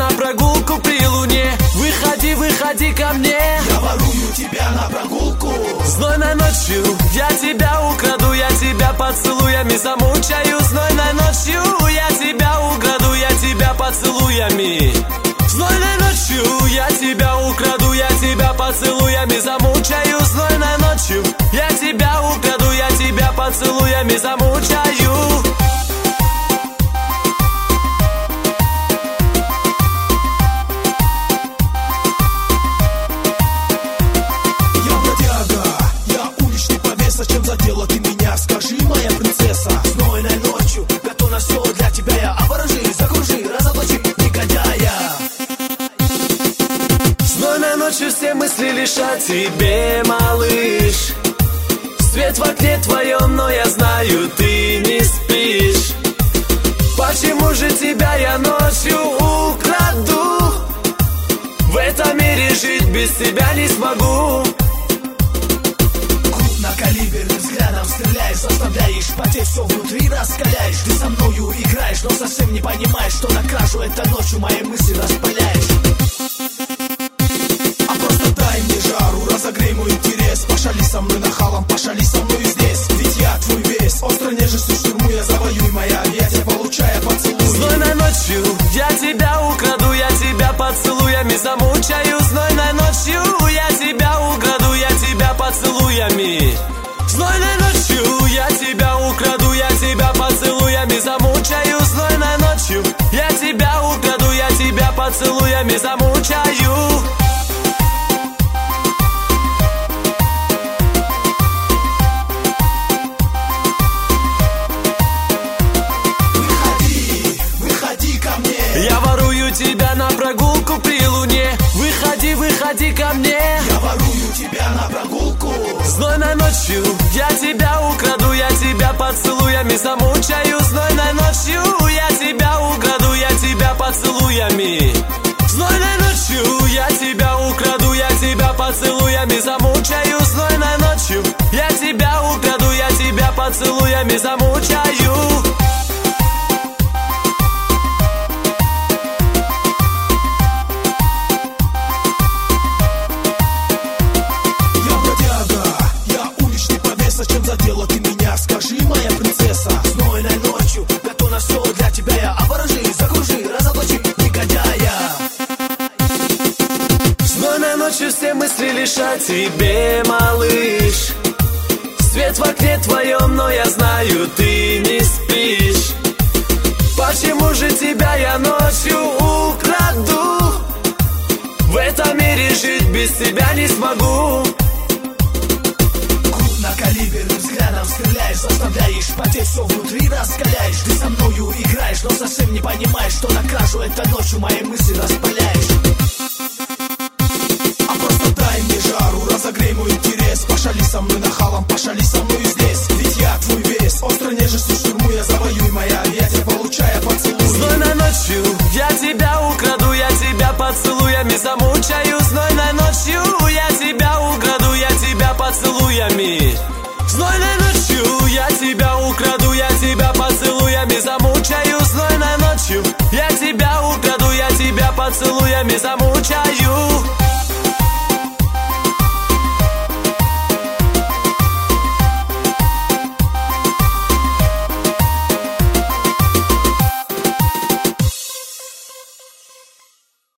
на прогулку при луне. Выходи, выходи ко мне. Я ворую тебя на прогулку. Знойной ночью я тебя украду, я тебя поцелуями замучаю. Знойной ночью я тебя украду, я тебя поцелуями. Знойной ночью я тебя украду, я тебя поцелуями замучаю. Знойной ночью я тебя украду, я тебя поцелуями замучаю. Зачем задела ты меня? Скажи, моя принцесса. Знойной ночью готов на все для тебя я. Оборожи, закружи, разоблачи негодяя. Знойной ночью все мысли лишь о тебе, малыш. Свет в окне твоем, но я знаю, ты не спишь. Почему же тебя я ночью украду? В этом мире жить без тебя не смогу. Крупнокалиберным взглядом стреляешь, заставляешь потеть, все внутри раскаляешь. Ты со мною играешь, но совсем не понимаешь, что на кражу этой ночью мои мысли распыляешь. А просто дай мне жару, разогрей мой интерес. Пошали со мной нахалом, пошали со мной здесь. Ведь я твой весь, остро нежностью штурму я завоюй моя. Я тебя получая поцелуй. Знойной ночью я тебя украду, я тебя поцелуями замучаю. Знойной ночью я тебя украду, я тебя поцелуями. Знойной ночью я тебя украду, я тебя поцелуями замучаю. Знойной ночью я тебя украду, я тебя поцелуями замучаю. Выходи, выходи ко мне. Я ворую тебя на прогулку при луне. Выходи, выходи ко мне. Я ворую тебя на прогулку. Знойной ночью я тебя украду, я тебя поцелуями замучаю. Знойной ночью я тебя украду, я тебя поцелуями. Знойной ночью я тебя украду, я тебя поцелуями замучаю. Знойной ночью я тебя украду, я тебя поцелуями замучаю. Зачем задела ты меня? Скажи, моя принцесса. Знойной ночью готов на все для тебя я. Оборожи, закружи, разоблачи негодяя. Знойной ночью все мысли лишь о тебе, малыш. Свет в окне твоем, но я знаю, ты не спишь. Почему же тебя я ночью украду? В этом мире жить без тебя не смогу. Крупнокалиберным взглядом стреляешь, заставляешь потеть, все внутри раскаляешь. Ты со мною играешь, но совсем не понимаешь, что на кражу этой ночью мои мысли распыляешь. А просто дай мне жару, разогрей мой интерес. Пошали со мной нахалом, пошали со мной здесь. Ведь я твой весь, остро нежностью штурму я завоюй моя. Я тебя получая поцелуй. Знойной ночью я тебя украду, я тебя поцелуями замучаю. Знойной ночью я тебя украду, я тебя поцелуями. Знойной ночью я тебя украду, я тебя поцелуями замучаю. Знойной ночью я тебя украду, я тебя поцелуями замучаю.